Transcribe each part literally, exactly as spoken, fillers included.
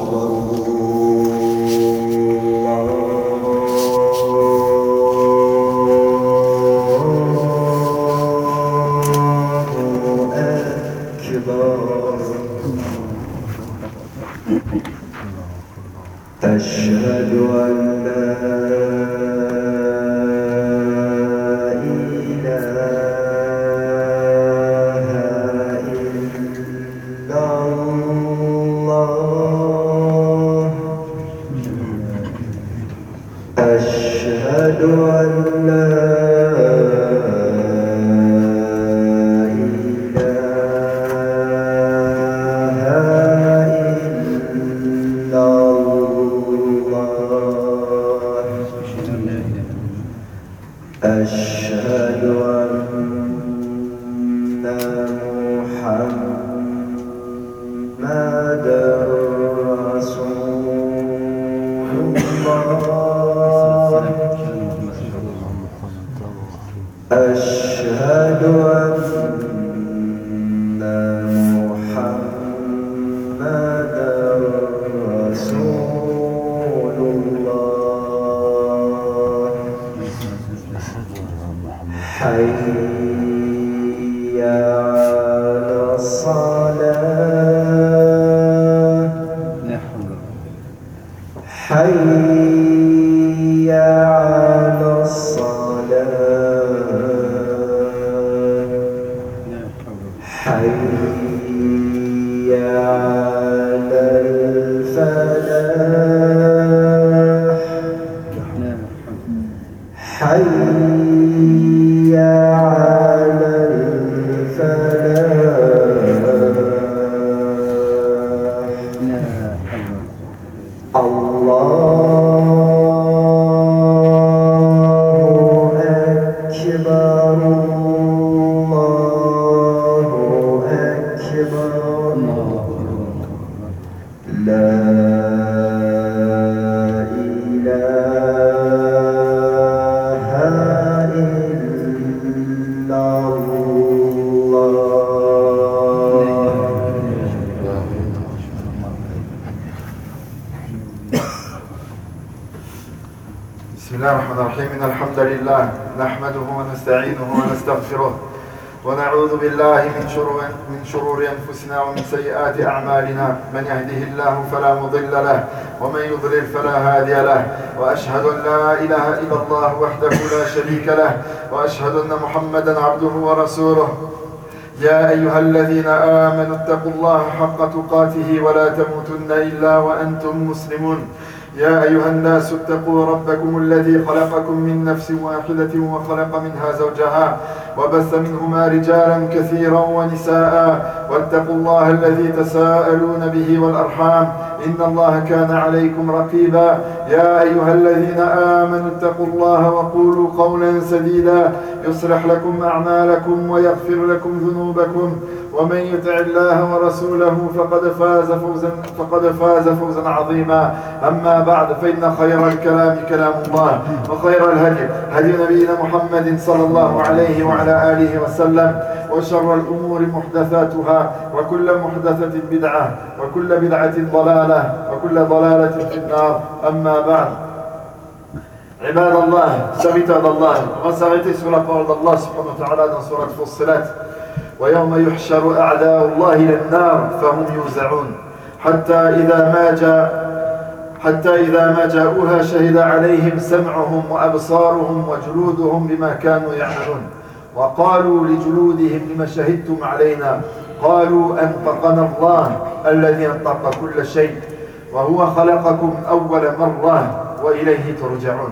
أشهد أن لا إله إلا الله أشهد أن لا أشهد أن محمدًا رسول الله أشهد أن محمدًا رسول الله حي على الصلاة حي على الصلاة حي على الفلاح حي على الفلاح الله أكبر الله أكبر لا بسم الله الرحمن الرحيم إن الحمد لله نحمده ونستعينه ونستغفره ونعوذ بالله من شرور من شرور أنفسنا ومن سيئات أعمالنا من يهده الله فلا مضل له ومن يضلل فلا هادي له وأشهد أن لا إله إلا الله وحده لا شريك له وأشهد أن محمدا عبده ورسوله يا أيها الذين آمنوا اتقوا الله حق تقاته ولا تموتن إلا وأنتم مسلمون يا أيها الناس اتقوا ربكم الذي خلقكم من نفس واحدة وخلق منها زوجها وبث منهما رجالا كثيرا ونساء واتقوا الله الذي تساءلون به والأرحام إن الله كان عليكم رقيبا يا أيها الذين آمنوا اتقوا الله وقولوا قولا سديدا يصلح لكم أعمالكم ويغفر لكم ذنوبكم ومن يطع الله ورسوله فقد فاز فوزا فقد فاز فوزا عظيما أما بعد فإن خير الكلام كلام الله وخير الهدي هدي نبينا محمد صلى الله عليه وعلى آله وسلم وشر الأمور محدثاتها وكل محدثة بدعة وكل بدعة ضلالة وكل ضلالة في النار أما بعد عباد الله serviteurs d'Allah on va s'arrêter sur la parole d'Allah subhanahu wa ta'ala dans surat Fussilat ويوم يحشر أعداء الله إلى النار فهم يوزعون حتى إذا ما جاء حتى إذا ما جاءوها شهد عليهم سمعهم وأبصارهم وجلودهم بما كانوا يعملون وقالوا لجلودهم لما شهدتم علينا قالوا أنطقنا الله الذي أنطق كل شيء وهو خلقكم أول مرة وإليه ترجعون.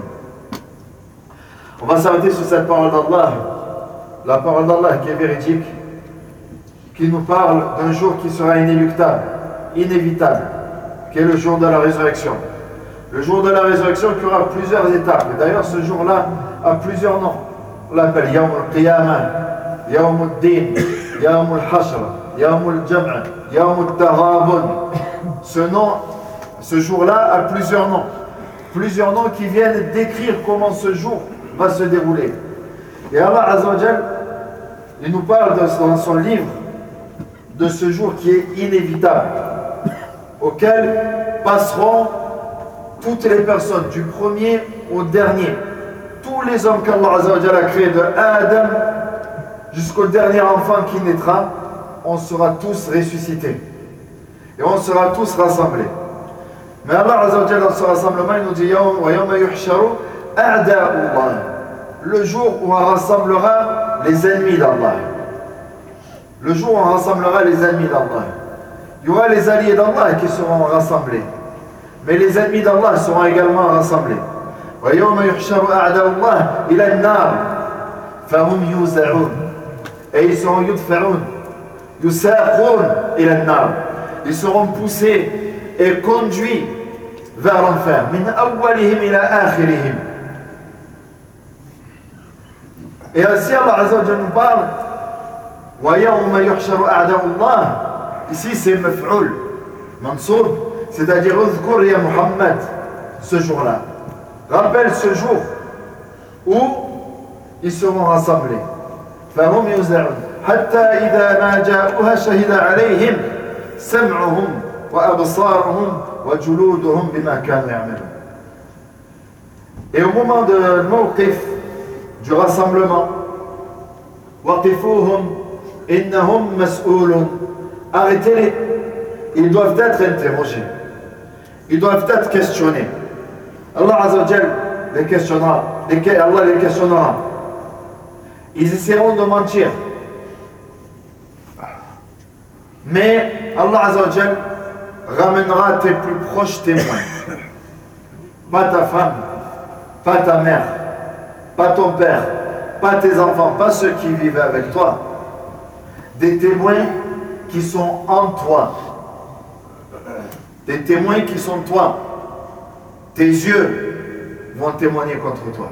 On va s'arrêter sur cette parole d'Allah, la parole d'Allah qui est véridique, qui nous parle d'un jour qui sera inéluctable, inévitable, qui est le jour de la résurrection. Le jour de la résurrection qui aura plusieurs étapes. Et d'ailleurs, ce jour-là a plusieurs noms. On l'appelle Yawm al-Qiyamah, Yawm al-Din, Yawm al-Hashr, Yawm al-Jam'a, Yawm al-Taghabun. Ce nom, ce jour-là a plusieurs noms. Plusieurs noms qui viennent décrire comment ce jour va se dérouler. Et Allah Azza wa Jal, il nous parle de, dans son livre de ce jour qui est inévitable, auquel passeront toutes les personnes, du premier au dernier. Tous les hommes qu'Allah Azza wa Jalla a créés de Adam jusqu'au dernier enfant qui naîtra, on sera tous ressuscités. Et on sera tous rassemblés. Mais Allah Azza wa Jalla dans ce rassemblement, il nous dit wa yawma yuhsharu a'da'ullah. Le jour où on rassemblera les ennemis d'Allah. Le jour où on rassemblera les ennemis d'Allah. Il y aura les alliés d'Allah qui seront rassemblés. Mais les ennemis d'Allah seront également rassemblés. وَيَوْمَ يُحْشَرُ أَعْدَاءُ اللَّهِ إِلَى النَّارِ فَهُمْ يُوزَعُونَ. Et ils seront يُدْفَعُونَ يُسَاقُونَ إِلَى النَّارِ. Ils seront poussés et conduits vers l'enfer. مِنْ أَوَّلِهِمْ إِلَى آخِرِهِمْ. Et ainsi Allah Azza wa Jalla nous parle وَيَوْمَ يُحْشَرُ أَعْدَاءُ اللَّهِ. Ici c'est maf'oul, mansoub, c'est-à-dire اذكر ya Muhammad, ce jour-là. Rappelle ce jour où ils seront rassemblés. فهم يوزعون حتى إذا ما جاءوها شهد عليهم سمعهم وأبصارهم وجلودهم بما كانوا يعملون. Et au moment de الموقف du rassemblement, وقفوهم إنهم مسؤولون. Arrêtez-les, ils doivent être interrogés, ils doivent être questionnés. Allah Azza wa Jal les questionnera, les, Allah les questionnera. Ils essaieront de mentir, mais Allah Azza wa Jal ramènera tes plus proches témoins. Pas ta femme, pas ta mère, pas ton père, pas tes enfants, pas ceux qui vivent avec toi. Des témoins qui sont en toi, des témoins qui sont toi. Tes yeux vont témoigner contre toi.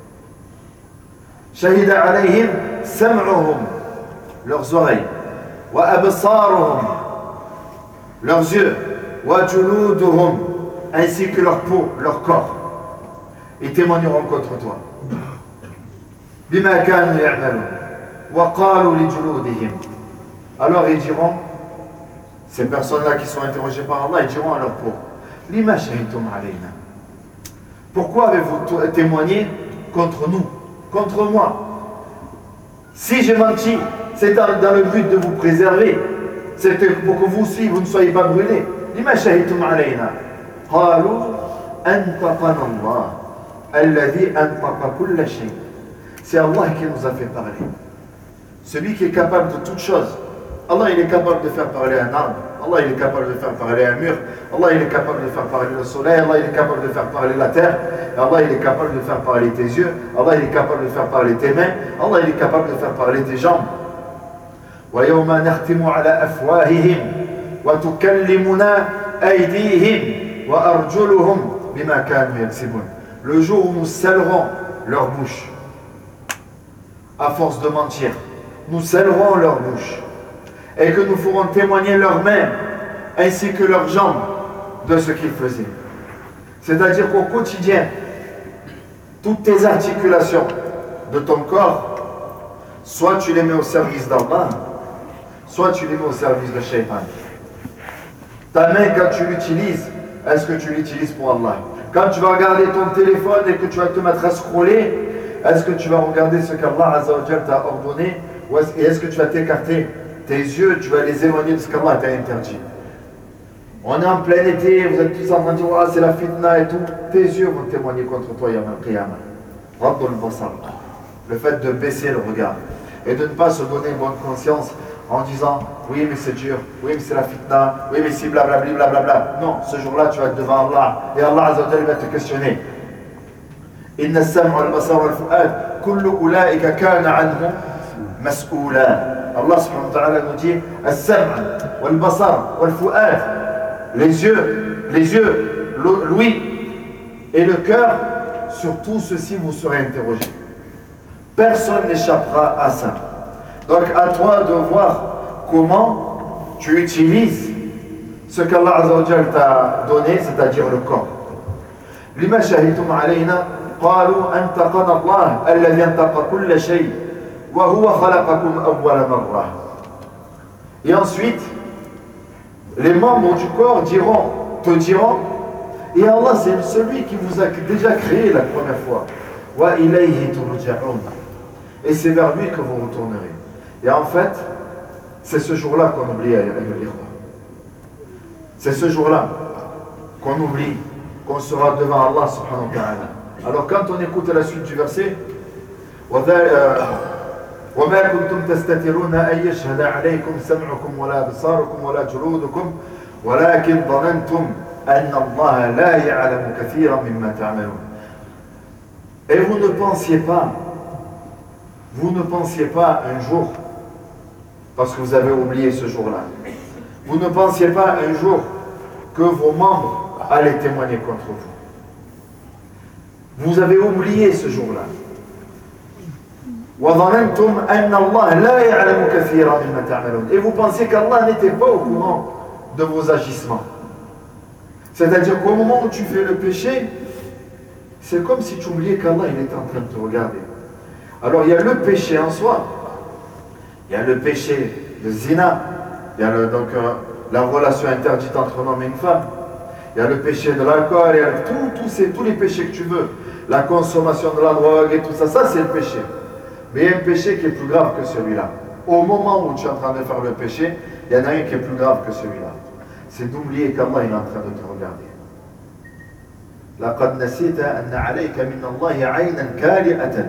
Shahida alayhim sam'uhum, leurs oreilles, wa absaruhum, leurs yeux, wa juluduhum, ainsi que leur peau, leur corps. Ils témoigneront contre toi. Bima kanu ya'malun, wa qalu li juludihim. Alors ils diront, ces personnes-là qui sont interrogées par Allah, ils diront à leur peau, Lima shahidtum alayna. Pourquoi avez-vous témoigné contre nous, contre moi? Si j'ai menti, c'est dans, dans le but de vous préserver. C'était pour que vous aussi, vous ne soyez pas brûlés. Lima shahidtum alayna. Qalu antaqana Allah, alladhi antaqa kulla shay. C'est Allah qui nous a fait parler. Celui qui est capable de toutes choses. Allah il est capable de faire parler un arbre, Allah il est capable de faire parler un mur, Allah il est capable de faire parler le soleil, Allah il est capable de faire parler la terre, Allah il est capable de faire parler tes yeux, Allah il est capable de faire parler tes mains, Allah il est capable de faire parler tes jambes. وَيَوْمَ نَخْتِمُ عَلَى أَفْوَاهِهِمْ وَتُكَلِّمُنَا أَيْدِيهِمْ وَأَرْجُلُهُمْ بِمَا كَانُوا يَكْسِبُونَ. Le jour où nous scellerons leur bouche, à force de mentir, nous scellerons leur bouche. Et que nous ferons témoigner leurs mains ainsi que leurs jambes de ce qu'ils faisaient. C'est-à-dire qu'au quotidien, toutes tes articulations de ton corps, soit tu les mets au service d'Allah, soit tu les mets au service de Shaitan. Ta main, quand tu l'utilises, est-ce que tu l'utilises pour Allah? Quand tu vas regarder ton téléphone et que tu vas te mettre à scroller, est-ce que tu vas regarder ce qu'Allah Azza wa Jal t'a ordonné? Et est-ce que tu vas t'écarter tes yeux, tu vas les éloigner de ce qu'Allah t'a interdit? On est en plein été, vous êtes tous en train de dire oh, c'est la fitna et tout. Tes yeux vont témoigner contre toi, Yawm al-Qiyamah. Rabbul basar. Le fait de baisser le regard et de ne pas se donner bonne conscience en disant oui, mais c'est dur, oui, mais c'est la fitna, oui, mais c'est blablabla, blablabla. Non, ce jour-là, tu vas être devant Allah et Allah Azza wa Jalla va te questionner. Inna as-sam'a wal-basar wal-fu'ad, kullu ulaika kana anhu mas'oula. Allah subhanahu wa ta'ala nous dit as-sam' wal-basar wal-fu'ad, les yeux, les yeux, l'ouïe et le cœur, sur tout ceci vous serez interrogés. Personne n'échappera à ça. Donc à toi de voir comment tu utilises ce qu'Allah Azza wa Jal t'a donné, c'est-à-dire le corps. Lima shahidtum alayna qalu antaqana Allah alladhi antaqa kulla shay wa huwa khalaqakum awwala marra. Et ensuite les membres du corps diront te diront, et Allah c'est celui qui vous a déjà créé la première fois. Wa ilayhi turja'un. Et c'est vers lui que vous retournerez. Et en fait, c'est ce jour-là qu'on oublie, c'est ce jour-là qu'on oublie, qu'on sera devant Allah subhanahu wa ta'ala. Alors quand on écoute la suite du verset, وما كنتم تستترون أن يشهد عليكم سمعكم ولا أبصاركم ولا جلودكم ولكن ظننتم أن الله لا يعلم كثيرا مما تعملون. Et vous ne pensiez pas, vous ne pensiez pas un jour, parce que vous avez oublié ce jour-là, vous ne pensiez pas un jour que vos membres allaient témoigner contre vous. Vous avez oublié ce jour-là. Et vous pensiez qu'Allah n'était pas au courant de vos agissements. C'est-à-dire qu'au moment où tu fais le péché, c'est comme si tu oubliais qu'Allah il est en train de te regarder. Alors il y a le péché en soi, il y a le péché de zina, il y a le, donc, euh, la relation interdite entre un homme et une femme, il y a le péché de l'alcool, il y a tout, tout ces, tous les péchés que tu veux, la consommation de la drogue et tout ça, ça c'est le péché. Mais il y a un péché qui est plus grave que celui-là. Au moment où tu es en train de faire le péché, il y en a un qui est plus grave que celui-là. C'est d'oublier qu'Allah est en train de te regarder. لقد نسيت أن عليك من الله عينا كالئة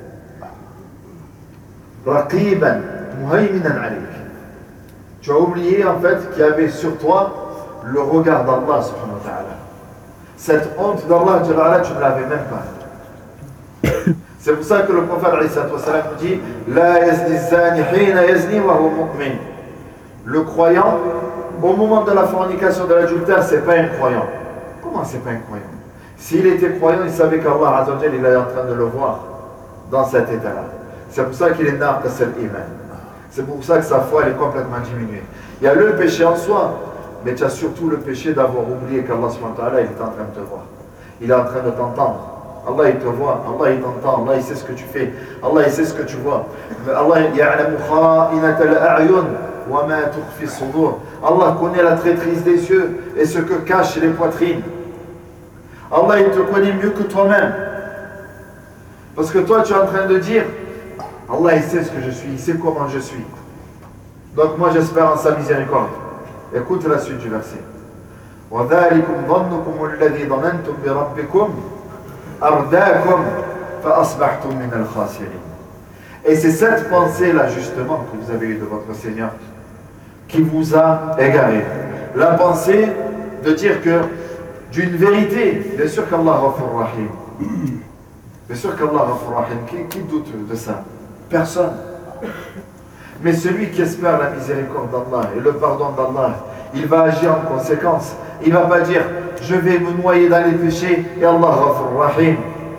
رقيبا مهيمنا عليك. Tu as oublié en fait qu'il y avait sur toi le regard d'Allah subhanahu wa ta'ala. Cette honte d'Allah, tu ne l'avais même pas. C'est pour ça que le prophète nous dit La yazni zani hina yazni wa huwa mu'min. Le croyant, au moment de la fornication de l'adultère, c'est pas un croyant. Comment c'est pas un croyant? S'il était croyant, il savait qu'Allah Azza wa Jalla, il est en train de le voir dans cet état-là. C'est pour ça qu'il est naqs al-iman. C'est pour ça que sa foi elle est complètement diminuée. Il y a le péché en soi, mais tu as surtout le péché d'avoir oublié qu'Allah subhanahu wa ta'ala, il est en train de te voir. Il est en train de t'entendre. Allah il te voit, Allah il t'entend, Allah il sait ce que tu fais, Allah il sait ce que tu vois. Allah ya'lamu kha'inata al-a'yun wa ma tukhfi as-sudur. Allah connaît la traîtrise des yeux et ce que cachent les poitrines. Allah il te connaît mieux que toi-même. Parce que toi tu es en train de dire Allah il sait ce que je suis, il sait comment je suis. Donc moi j'espère en sa miséricorde. Écoute la suite du verset. وَذَلِكُمْ ظَنُّكُمُ الَّذِي ظَنَنْتُمْ بِرَبِّكُمْ أَرْدَاكُمْ فَأَصْبَحْتُمْ مِنَ الْخَاسِرِينَ. Et c'est cette pensée-là justement que vous avez eue de votre Seigneur qui vous a égaré. La pensée de dire que d'une vérité, bien sûr qu'Allah Ghafur Rahim, bien sûr qu'Allah Ghafur Rahim, qui, qui doute de ça? Personne. Mais celui qui espère la miséricorde d'Allah et le pardon d'Allah, il va agir en conséquence. Il ne va pas dire je vais me noyer dans les péchés et Allah Ghafur Rahim.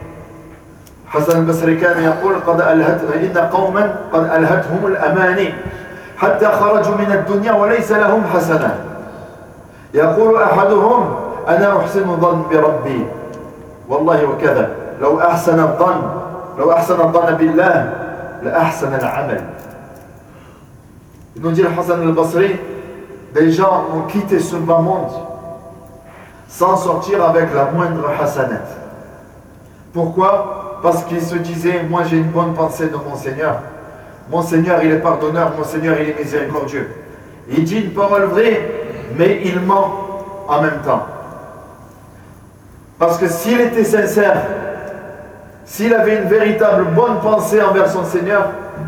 Hassan al-Basri كان يقول قد ألهت إن قوما قد ألهتهم الأماني حتى خرجوا من الدنيا وليس لهم حسنة. يقول أحدهم أنا أحسن الظن بربي والله وكذا لو أحسن الظن لو أحسن الظن بالله لأحسن العمل. Il nous dit Hassan al-Basri, des gens ont quitté ce bas monde sans sortir avec la moindre hasanat. Pourquoi? Parce qu'ils se disaient, moi j'ai une bonne pensée de mon Seigneur. Mon Seigneur il est pardonneur, mon Seigneur il est miséricordieux. Il dit une parole vraie, mais il ment en même temps. Parce que s'il était sincère, s'il avait une véritable bonne pensée envers son Seigneur,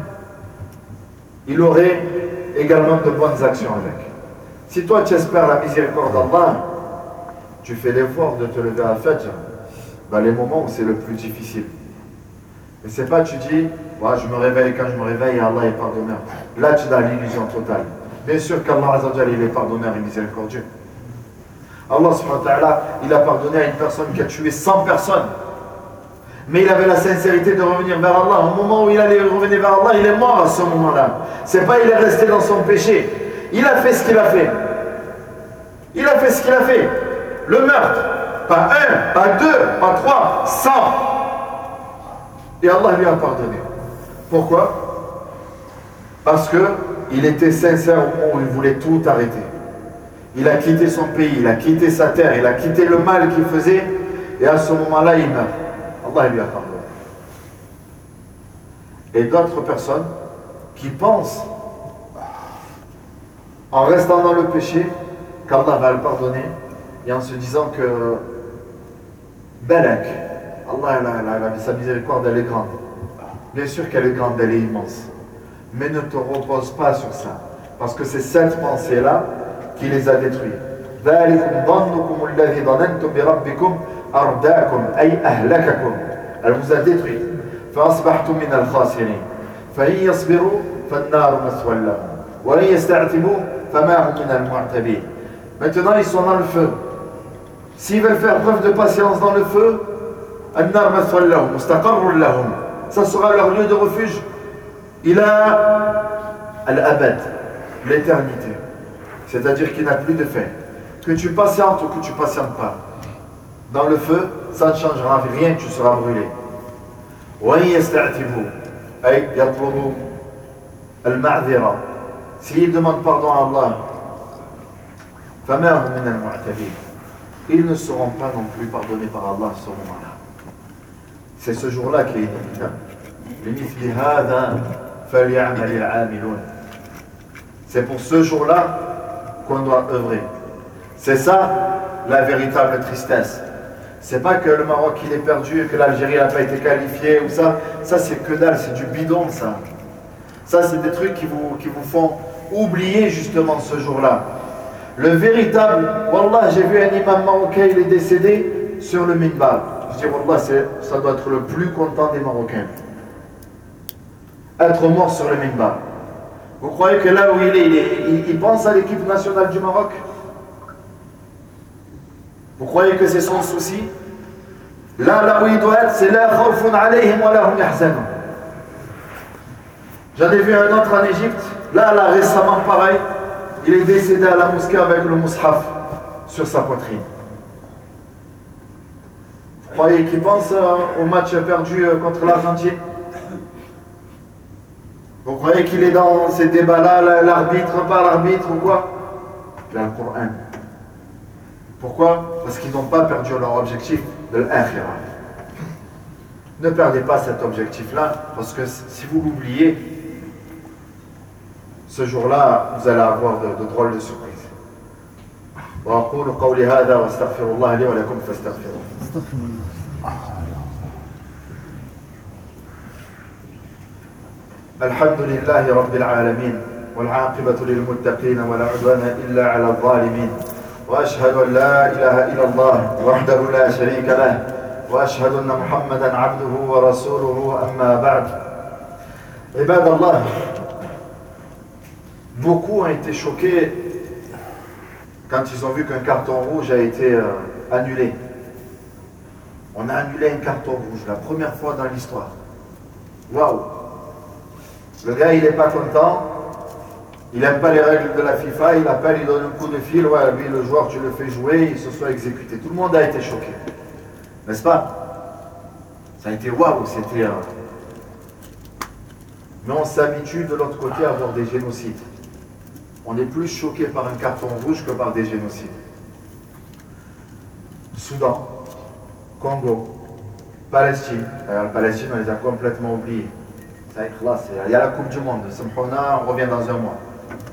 il aurait également de bonnes actions avec. Si toi tu espères la miséricorde d'Allah, tu fais l'effort de te lever à Fajr dans les moments où c'est le plus difficile. Et c'est pas tu dis, ouais, je me réveille quand je me réveille et Allah est pardonneur. Là tu as l'illusion totale. Bien sûr qu'Allah Azza wa Jalla il est pardonneur et miséricordieux. Allah subhanahu wa ta'ala, il a pardonné à une personne qui a tué cent personnes. Mais il avait la sincérité de revenir vers Allah. Au moment où il allait revenir vers Allah, il est mort à ce moment-là. C'est pas il est resté dans son péché. Il a fait ce qu'il a fait. Il a fait ce qu'il a fait. Le meurtre. Pas un, pas deux, pas trois, cent. Et Allah lui a pardonné. Pourquoi? Parce qu'il était sincère au moment où il voulait tout arrêter. Il a quitté son pays, il a quitté sa terre, il a quitté le mal qu'il faisait, et à ce moment-là, il meurt. Allah lui a pardonné. Et d'autres personnes qui pensent, en restant dans le péché, qu'Allah va le pardonner, et en se disant que Balak, Allah, la, la, la, sa miséricorde, elle est grande. Bien sûr qu'elle est grande, elle est immense. Mais ne te repose pas sur ça. Parce que c'est cette pensée-là qui les a détruits. Elle vous a détruit. Maintenant, ils sont dans le feu. S'ils veulent faire preuve de patience dans le feu, ça sera leur lieu de refuge. Il a al-abad, l'éternité. C'est-à-dire qu'il n'a plus de fin. Que tu patientes ou que tu ne patientes pas. Dans le feu, ça ne changera rien, tu seras brûlé. S'ils demandent pardon à Allah, ils ne seront pas non plus pardonnés par Allah à ce moment-là. C'est ce jour-là qui est inévitable. C'est pour ce jour-là qu'on doit œuvrer. C'est ça la véritable tristesse. C'est pas que le Maroc il est perdu, que l'Algérie n'a pas été qualifiée ou ça. Ça c'est que dalle, c'est du bidon ça. Ça c'est des trucs qui vous, qui vous font oublier justement ce jour-là. Le véritable, Wallah, j'ai vu un imam marocain, il est décédé sur le minbar. Je dis Wallah, ça doit être le plus content des Marocains. Être mort sur le minbar. Vous croyez que là où il est, il, est, il, il pense à l'équipe nationale du Maroc? Vous croyez que c'est son souci? Là, là où il doit être, c'est la khawfun alayhim wa lahum yahzanun. J'en ai vu un autre en Égypte, là, là, récemment, pareil, il est décédé à la mosquée avec le mushaf sur sa poitrine. Vous croyez qu'il pense euh, au match perdu euh, contre l'Argentine? Vous croyez qu'il est dans ces débats-là, l'arbitre par l'arbitre ou quoi? Il a le Coran. Pourquoi? Parce qu'ils n'ont pas perdu leur objectif de l'akhirah. Ne perdez pas cet objectif-là, parce que si vous l'oubliez, ce jour-là, vous allez avoir de, de drôles de surprises. وأقول قولي هذا وأستغفر الله لي ولكم فاستغفروه. الحمد لله رب العالمين والعاقبة للمتقين ولا عدوان إلا على الظالمين وأشهد أن لا إله إلا الله وحده لا شريك له وأشهد أن محمدا عبده ورسوله أما بعد. عباد الله, beaucoup ont été choqués quand ils ont vu qu'un carton rouge a été euh, annulé. On a annulé un carton rouge, la première fois dans l'histoire. Waouh! Le gars, il n'est pas content, il n'aime pas les règles de la FIFA, il appelle, il donne un coup de fil, ouais, lui, le joueur, tu le fais jouer, il se soit exécuté. Tout le monde a été choqué. N'est-ce pas? Ça a été waouh, c'était... Euh... Mais on s'habitue de l'autre côté à voir des génocides. On est plus choqué par un carton rouge que par des génocides. Soudan, Congo, Palestine. Alors, la Palestine, on les a complètement oubliés. Ça y est, il y a la Coupe du Monde. On revient dans un mois.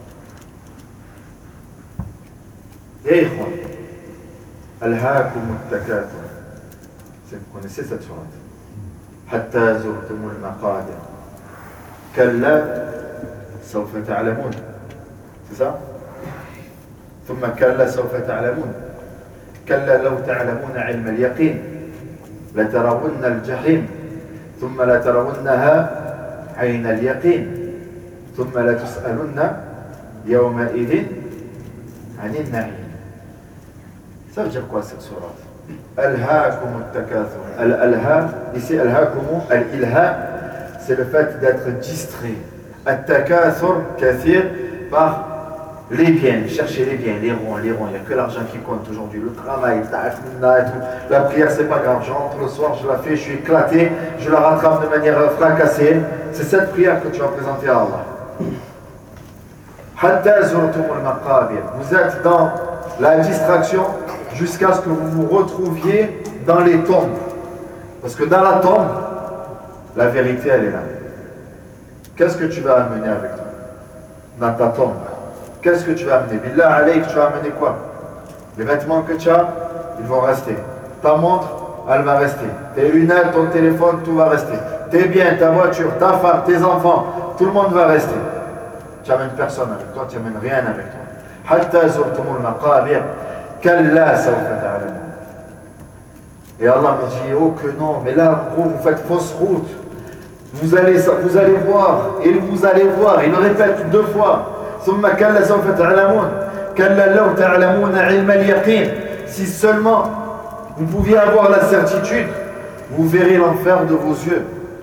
Et Al-Hakum al-Takathur. Vous connaissez cette sourate? Hatta zurtumul maqadir. Kalla sawfa ta'lamun. C'est ça? ثم كلا سوف تعلمون كلا لو تعلمون علم اليقين لترون الجحيم ثم لترونها عين اليقين ثم لتسألن يومئذ عن النعيم. Ça veut dire quoi cette sourate? Alhaakum al-takathur. Al-alha, ici alhaakum, al-ilha, c'est le fait d'être distrait. Al-takathur, kathir, par les biens, chercher les biens, les ronds, les ronds, il n'y a que l'argent qui compte aujourd'hui, le travail, la prière c'est pas grave, je rentre le soir, je la fais, je suis éclaté, je la rattrape de manière fracassée, c'est cette prière que tu vas présenter à Allah. Hatta zurtumul maqabir. Vous êtes dans la distraction, jusqu'à ce que vous vous retrouviez dans les tombes. Parce que dans la tombe, la vérité, elle est là. Qu'est-ce que tu vas amener avec toi dans ta tombe? Qu'est-ce que tu vas amener? Billah alayk, tu vas amener quoi? Les vêtements que tu as, ils vont rester. Ta montre, elle va rester. Tes lunettes, ton téléphone, tout va rester. Tes biens, ta voiture, ta femme, tes enfants, tout le monde va rester. Tu n'amènes personne avec toi, tu n'amènes rien avec toi. Hatta zurtumul maqabir, kalla sawfa ta'lamun. Et Allah me dit, oh que non, mais là, en gros, vous faites fausse route. Vous allez, vous allez voir, et vous allez voir, il le répète deux fois. Summa kalla sawfa ta'lamun, kalla law ta'lamuna ilma al-yaqin. Si seulement vous pouviez avoir la certitude, vous verrez l'enfer de vos yeux.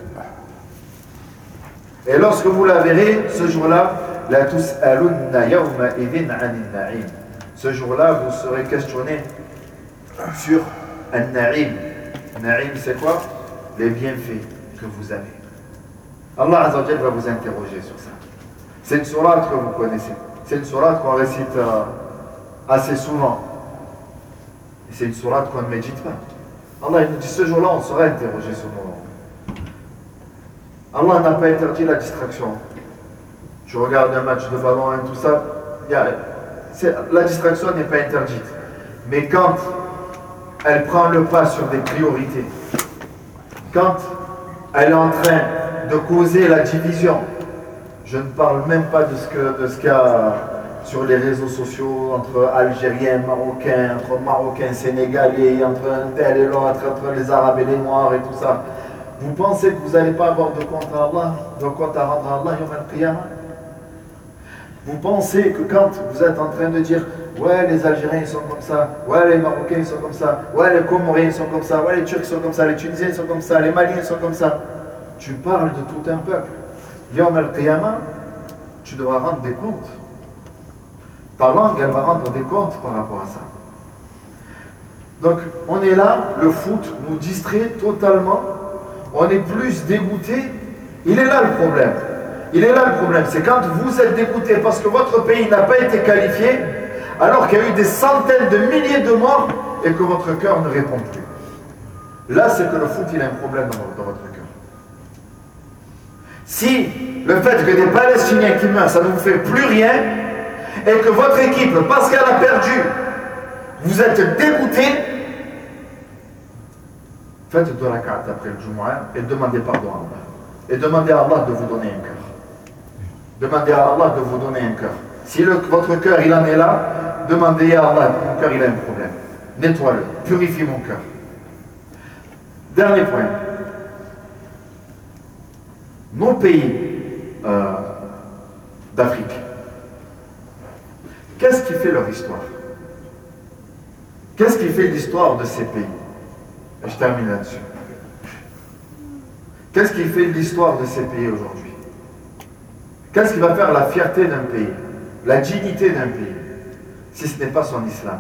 Et lorsque vous la verrez, ce jour-là, la tus'alunna yawma idhin 'anil na'im. Ce jour-là, vous serez questionné sur An-Na'im. Na'im, c'est quoi? Les bienfaits que vous avez. Allah Azza wa Jalla va vous interroger sur ça. C'est une sourate que vous connaissez. C'est une sourate qu'on récite euh, assez souvent. Et c'est une sourate qu'on ne médite pas. Allah il nous dit ce jour-là, on sera interrogé sur nous. Allah n'a pas interdit la distraction. Tu regardes un match de ballon et tout ça, y a, la distraction n'est pas interdite. Mais quand elle prend le pas sur des priorités, quand elle est en train de causer la division, je ne parle même pas de ce que, de ce qu'il y a sur les réseaux sociaux entre Algériens, Marocains, entre Marocains, Sénégalais, entre un tel et l'autre, entre les Arabes et les Noirs et tout ça. Vous pensez que vous n'allez pas avoir de compte à Allah, de compte à rendre à Allah, Yawm al-Qiyamah? Vous pensez que quand vous êtes en train de dire ouais, les Algériens ils sont comme ça, ouais, les Marocains ils sont comme ça, ouais, les Comoriens ils sont comme ça, ouais, les Turcs sont comme ça, les Tunisiens ils sont comme ça, les Maliens ils sont comme ça, tu parles de tout un peuple. Yawm al-Qiyamah, tu devras rendre des comptes. Ta langue, elle va rendre des comptes par rapport à ça. Donc, on est là, le foot nous distrait totalement, on est plus dégoûté. Il est là le problème. Il est là le problème, c'est quand vous êtes dégoûté parce que votre pays n'a pas été qualifié, alors qu'il y a eu des centaines de milliers de morts et que votre cœur ne répond plus. Là, c'est que le foot, il a un problème dans votre cœur. Si le fait que des Palestiniens qui meurent, ça ne vous fait plus rien, et que votre équipe, parce qu'elle a perdu, vous êtes dégoûté, faites deux rak'at après le Jumu'ah et demandez pardon à Allah. Et demandez à Allah de vous donner un cœur. Demandez à Allah de vous donner un cœur. Si le, votre cœur il en est là, demandez à Allah, mon cœur il a un problème. Nettoie-le, purifie mon cœur. Dernier point. Nos pays euh, d'Afrique, qu'est-ce qui fait leur histoire? Qu'est-ce qui fait l'histoire de ces pays? Et je termine là-dessus. Qu'est-ce qui fait l'histoire de ces pays aujourd'hui? Qu'est-ce qui va faire la fierté d'un pays, la dignité d'un pays, si ce n'est pas son islam?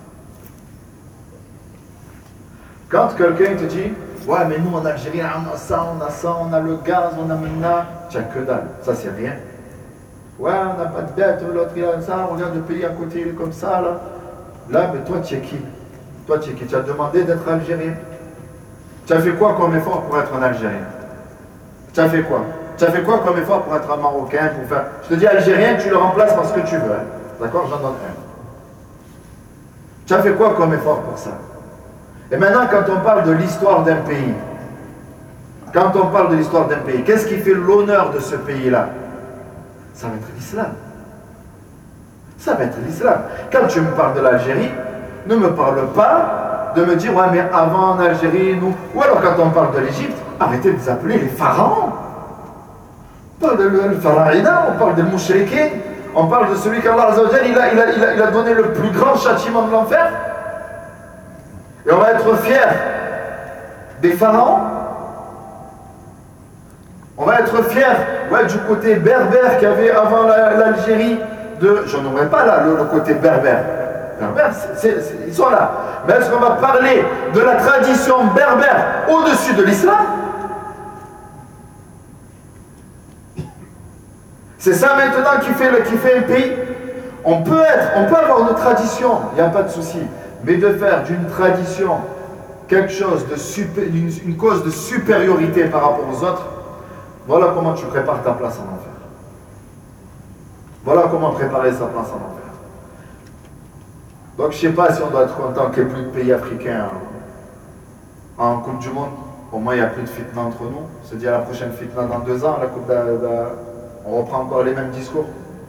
Quand quelqu'un te dit ouais, mais nous en Algérie, on a ça, on a ça, on a le gaz, on a maintenant, tu n'as que dalle, ça c'est rien. Ouais, on n'a pas de dette, l'autre il a ça, on regarde le pays à côté, il est comme ça, là. Là, mais toi tu es qui? Toi tu es qui? Tu as demandé d'être algérien? Tu as fait quoi comme effort pour être un Algérien? Tu as fait quoi? Tu as fait quoi comme effort pour être un Marocain, pour faire... Je te dis Algérien, tu le remplaces par ce que tu veux, hein. D'accord? J'en donne un. Tu as fait quoi comme effort pour ça? Et maintenant, quand on parle de l'histoire d'un pays, quand on parle de l'histoire d'un pays, qu'est-ce qui fait l'honneur de ce pays-là? Ça va être l'islam. Ça va être l'islam. Quand tu me parles de l'Algérie, ne me parle pas de me dire, ouais, mais avant en Algérie, nous... Ou alors quand on parle de l'Égypte, arrêtez de les appeler les pharaons. On parle de le pharaïna, on parle des mouchriquins, on parle de celui qu'Allah Azza wa Jalla, il a, il, a, il, a, il a donné le plus grand châtiment de l'enfer. Et on va être fiers des pharaons. On va être fiers ouais, du côté berbère qu'il y avait avant l'Algérie. De, je n'aurais pas là le, le côté berbère. Berbère, c'est, c'est, ils sont là. Mais est-ce qu'on va parler de la tradition berbère au-dessus de l'islam? C'est ça maintenant qui fait, le, qui fait un pays. On peut être, on peut avoir une tradition, il n'y a pas de souci, mais de faire d'une tradition quelque chose de super, une, une cause de supériorité par rapport aux autres, voilà comment tu prépares ta place en enfer. Voilà comment préparer sa place en enfer. Donc je ne sais pas si on doit être content qu'il n'y ait plus de pays africains en, en Coupe du Monde. Au moins il n'y a plus de fitna entre nous. On se dit à la prochaine fitna dans deux ans, la coupe de, de, on reprend encore les mêmes discours.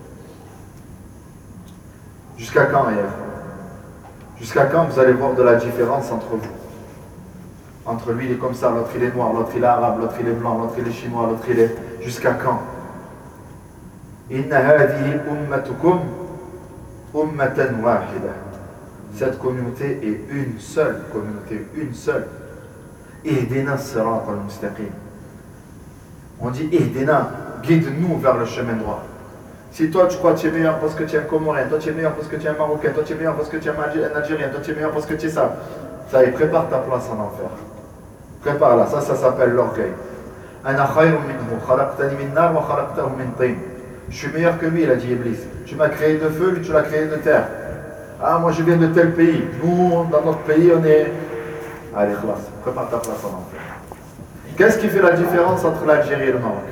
Jusqu'à quand, hier? Jusqu'à quand vous allez voir de la différence entre vous? Entre lui il est comme ça, l'autre il est noir, l'autre il est arabe, l'autre il est blanc, l'autre il est chinois, l'autre il est... Jusqu'à quand? Inna hadihi ummatukum ummatan wahida. Cette communauté est une seule communauté, une seule. Ihdina sirat al-mustaqim. On dit Ihdina, guide-nous vers le chemin droit. Si toi tu crois que tu es meilleur parce que tu es un Comorien, toi tu es meilleur parce que tu es un Marocain, toi tu es meilleur parce que tu es un Algérien, toi tu es meilleur parce que tu es ça, ça y est, prépare ta place en enfer. Prépare-la, ça, ça s'appelle l'orgueil. Ana khayrun minhu, khalaqtani min nar wa khalaqtahu min tin. Je suis meilleur que lui, il a dit Iblis. Tu m'as créé de feu, lui tu l'as créé de terre. Ah, moi je viens de tel pays. Nous, dans notre pays, on est... Allez, classe, prépare ta place en enfer. Qu'est-ce qui fait la différence entre l'Algérie et le Maroc?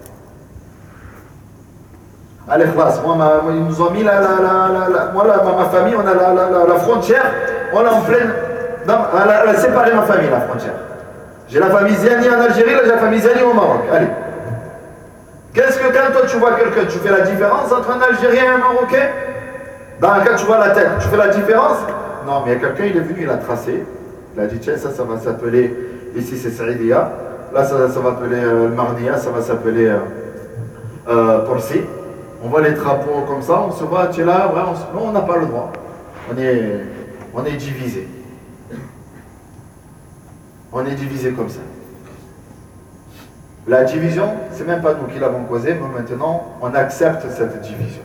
Allez, classe, moi, ma, moi, ils nous ont mis la, la, la, la, la moi, la, ma, ma famille, on a la, la, la, la frontière, on est en pleine... Non, elle, a, elle a séparé ma famille, la frontière. J'ai la famille Ziani en Algérie, là j'ai la famille Ziani au Maroc. Allez. Qu'est-ce que quand toi tu vois quelqu'un, tu fais la différence entre un Algérien et un Marocain? Dans le cas tu vois la tête, tu fais la différence? Non, mais il y a quelqu'un, il est venu, il a tracé. Il a dit, tiens, ça, ça va s'appeler, ici c'est Saïdia, là ça, ça va s'appeler euh, le Marnia, ça va s'appeler euh, euh, Porsi. On voit les drapeaux comme ça, on se voit, tu es là, ouais, on se... non, on n'a pas le droit. On est, on est divisé. On est divisé comme ça. La division, c'est même pas nous qui l'avons causée, mais maintenant, on accepte cette division.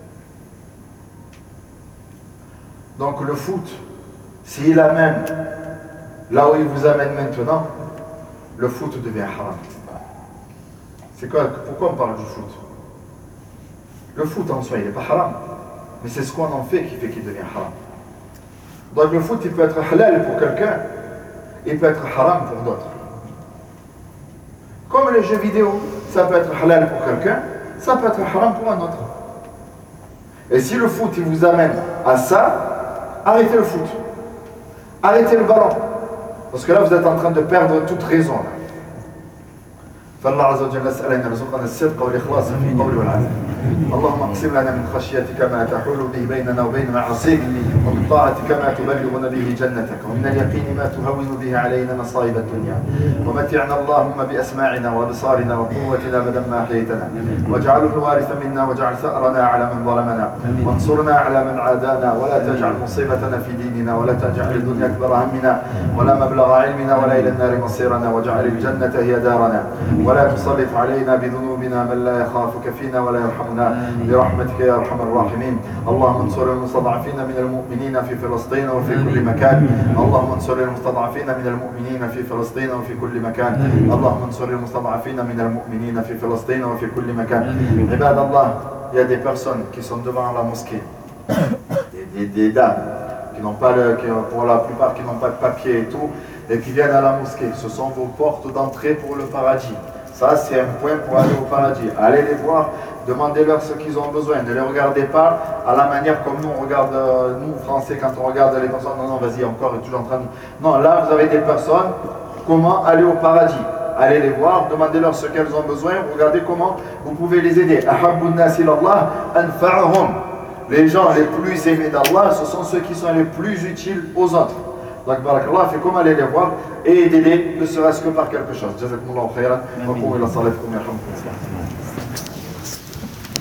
Donc le foot, s'il amène là où il vous amène maintenant, le foot devient haram. C'est quoi? Pourquoi on parle du foot? Le foot en soi, il n'est pas haram, mais c'est ce qu'on en fait qui fait qu'il devient haram. Donc le foot, il peut être halal pour quelqu'un, il peut être haram pour d'autres. Comme les jeux vidéo, ça peut être halal pour quelqu'un, ça peut être haram pour un autre. Et si le foot, il vous amène à ça, arrêtez le foot. Arrêtez le ballon. Parce que là, vous êtes en train de perdre toute raison. فالله عز وجل نسأل أن يرزقنا الصدق والإخلاص في القول والعمل. اللهم اقسم لنا من خشيتك ما تحول به بيننا وبين معاصيك ومن طاعتك ما تبلغنا به جنتك ومن اليقين ما تهون به علينا مصائب الدنيا ومتعنا اللهم بأسماعنا وأبصارنا وقوتنا بدل ما أحييتنا واجعله الوارث منا واجعل ثأرنا على من ظلمنا وانصرنا على من عادانا ولا تجعل مصيبتنا في ديننا ولا تجعل الدنيا أكبر همنا ولا مبلغ علمنا ولا إلى النار مصيرنا واجعل الجنة هي دارنا ولا تسلط علينا بذنوبنا من لا يخافك فينا ولا يرحمنا برحمتك يا ارحم الراحمين. اللهم انصر المستضعفين من المؤمنين في فلسطين وفي كل مكان. اللهم انصر المستضعفين من المؤمنين في فلسطين وفي كل مكان. اللهم انصر المستضعفين من المؤمنين في فلسطين وفي كل مكان. عباد الله, il y a des personnes qui sont devant la mosquée, des, des, des dames qui n'ont pas le, qui, pour la plupart qui n'ont pas de papier et tout, et qui viennent à la mosquée. Ce sont vos portes d'entrée pour le paradis. Ça, c'est un point pour aller au paradis. Allez les voir, demandez-leur ce qu'ils ont besoin. Ne les regardez pas à la manière comme nous, on regarde, nous, Français, quand on regarde les personnes. Non, non, vas-y, encore, il est toujours en train de... Non, là, vous avez des personnes, comment aller au paradis. Allez les voir, demandez-leur ce qu'elles ont besoin, regardez comment vous pouvez les aider. Ahabbun nasi ilallah anfa'uhum. Les gens les plus aimés d'Allah, ce sont ceux qui sont les plus utiles aux autres. Donc, barakallah, fait comment aller les voir et aider-les, ne serait-ce que par quelque chose. Jazakumullahu khayran, wa qum ila salatikum yarhamkumullah.